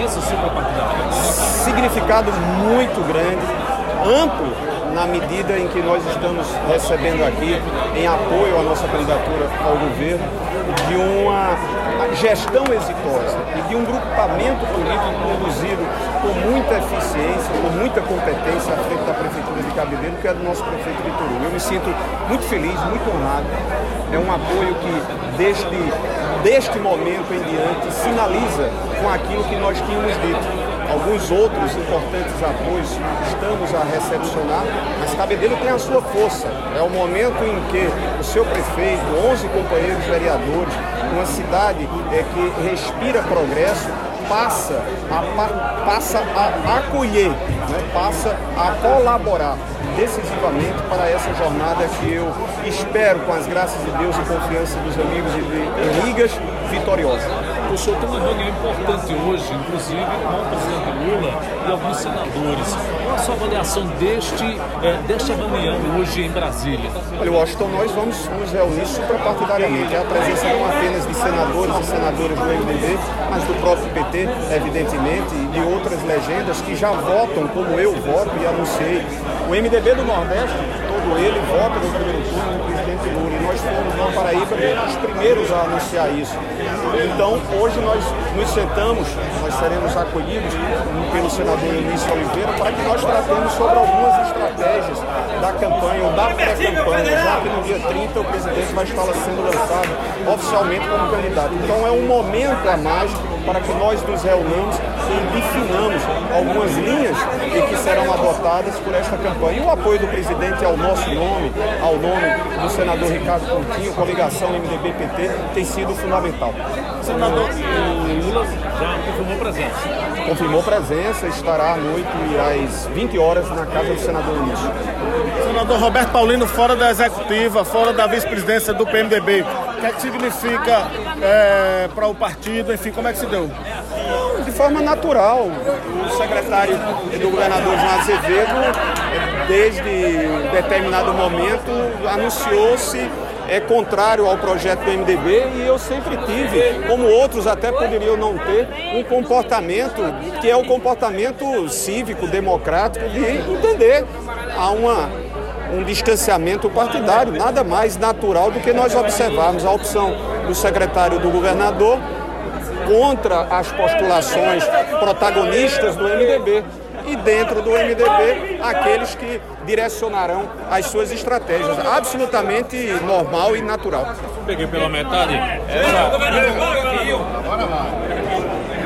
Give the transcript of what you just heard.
aliança suprapartidária? Significado muito grande, amplo, na medida em que nós estamos recebendo aqui, em apoio à nossa candidatura ao governo, de uma gestão exitosa e de um grupamento político conduzido com muita eficiência, com muita competência à frente da Prefeitura de Cabedelo, que é do nosso prefeito Vitor Hugo. Eu me sinto muito feliz, muito honrado. É um apoio que, deste momento em diante, sinaliza com aquilo que nós tínhamos dito. Alguns outros importantes apoios estamos a recepcionar, mas Cabedelo tem a sua força. É o momento em que o seu prefeito, 11 companheiros vereadores, uma cidade que respira progresso, passa a acolher, passa a colaborar decisivamente para essa jornada que eu espero, com as graças de Deus e confiança dos amigos e de amigas, vitoriosa. O senhor tem uma reunião importante hoje, inclusive com o presidente Lula e alguns senadores. Qual a sua avaliação desta reunião hoje em Brasília? Olha, Washington, nós vamos nos reunir suprapartidariamente. É a presença não apenas de senadores e senadoras do MDB, mas do próprio PT, evidentemente, e de outras legendas que já votam como eu voto e anunciei. O MDB do Nordeste, todo ele, vota no primeiro turno no presidente Lula. E nós fomos na Paraíba os primeiros a anunciar isso. Então, hoje nós nos sentamos, nós seremos acolhidos pelo senador Eunício Oliveira para que nós tratemos sobre algumas estratégias da campanha ou da pré-campanha, já que no dia 30 o presidente vai estar sendo lançado oficialmente como candidato. Então é um momento a mais para que nós nos reunamos e definamos algumas linhas que serão adotadas por esta campanha. E o apoio do presidente ao nosso nome, ao nome do senador Ricardo Coutinho, coligação MDB-PT, tem sido fundamental. O senador Lula já confirmou presença. Confirmou presença, estará à noite às 20 horas na casa do senador Eunício. Senador Roberto Paulino, fora da executiva, fora da vice-presidência do PMDB, o que é que significa para o partido, enfim, como é que se deu? De forma natural, o secretário do governador João Azevedo, desde determinado momento, anunciou-se contrário ao projeto do MDB e eu sempre tive, como outros até poderiam não ter, um comportamento que é o comportamento cívico, democrático, de entender a um distanciamento partidário, nada mais natural do que nós observarmos a opção do secretário do governador contra as postulações protagonistas do MDB e dentro do MDB aqueles que direcionarão as suas estratégias. Absolutamente normal e natural. Peguei pela metade essa